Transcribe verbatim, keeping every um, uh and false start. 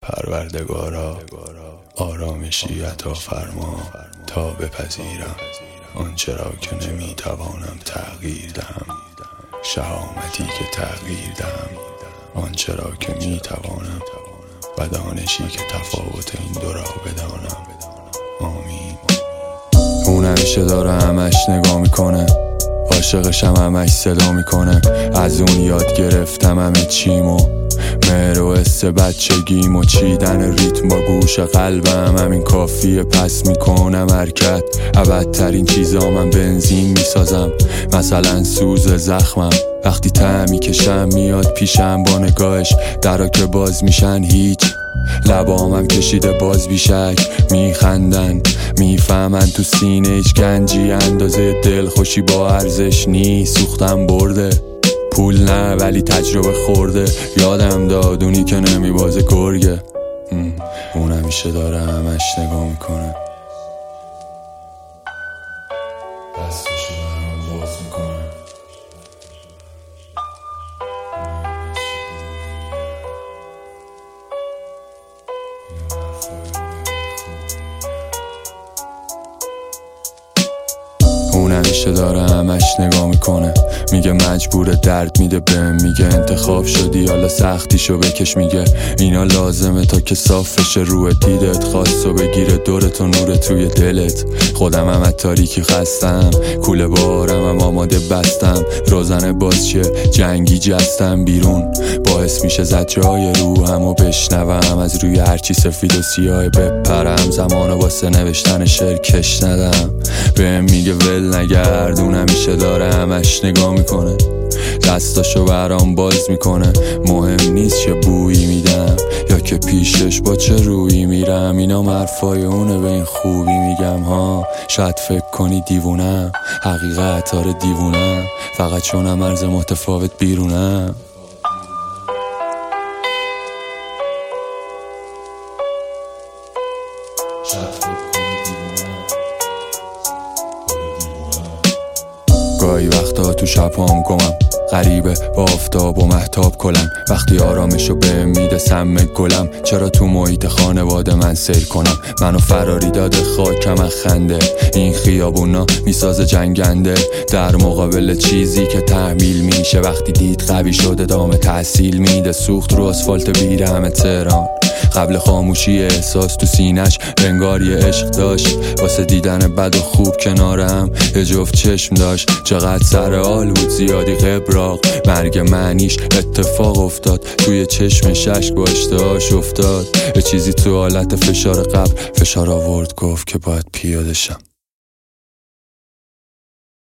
پروردگارا آرامشی عطا فرما تا بپذیرم آنچه را که نمیتوانم تغییر دهم، شهامتی که تغییر دهم آنچه را که میتوانم و دانشی که تفاوت این دو را بدانم. آمین. اون همیشه داره همش نگاه میکنه، عاشقشم همش صدا میکنه، از اون یاد گرفتم همه چیمو، مهر و حس بچگیم و چیدن ریتم با گوش قلبم، همین کافیه پس میکنم حرکت، ابدترین چیزا من بنزین میسازم، مثلا سوز زخمم وقتی ته میکشم میاد پیشم با نگاهش، درا که باز میشن هیچ، لبامم کشیده باز بیشک، میخندن میفهمن تو سینه هیچ گنجی اندازه دل خوشی با ارزش نیست، سوختم برده پول نه ولی تجربه خورده، یادم داد اونی که نمیبازه گرگه، اون همیشه داره همش نگاه میکنه، دستشو برام باز میکنه، اون همیشه داره همش نگاه میکنه، میگه مجبور درد میده بهم، میگه انتخاب شدی حالا سختیشو بکش، میگه اینا لازمه تا که صافش روی دیدت، خواستو بگیره دورت و نور توی دلت، خودم هم از تاریکی خستم، کوله بارم هم آماده بستم، روزنه باز چه جنگی جستم بیرون، باعث میشه زد جای روحم و بشنوم، از روی هرچی سفید و سیاه بپرم، زمانو واسه نوشتن شعر کش ندم، بهم میگه ول نگرد، اون همیشه داره همش نگاه میکنه، دستاشو برام باز میکنه، مهم نیست چه بویی میدم یا که پیشش با چه رویی میرم، اینا مرفای اونه به این خوبی میگم ها، شاید فکر کنی دیوونم، حقیقت آره دیوونم، فقط چونم مرز متفاوت بیرونم. شاید فکر کنی دیوونم گاهی وقتا تو شبام گمم غریبه با آفتاب و مهتاب کلم، وقتی آرامشو بهم میده سم گلم، چرا تو محیط خانواده من سیر کنم، منو فراری داده خاکم از خنده، این خیابونا میسازه جنگنده، در مقابل چیزی که تحمیل میشه، وقتی دید قوی شده ادامه تحصیل میده، سوخت رو آسفالت بیرحم تهران، قبل خاموشی احساس تو سینش انگار یه عشق داشت، واسه دیدن بد و خوب کنارم یه جفت چشم داشت، چقدر سر حال بود زیادی قبراق، مرگ معنیش اتفاق افتاد، توی چشم ششک با اشتهاش افتاد، یه چیزی تو حالت فشار قبل فشار آورد، گفت که باید پیاده شم.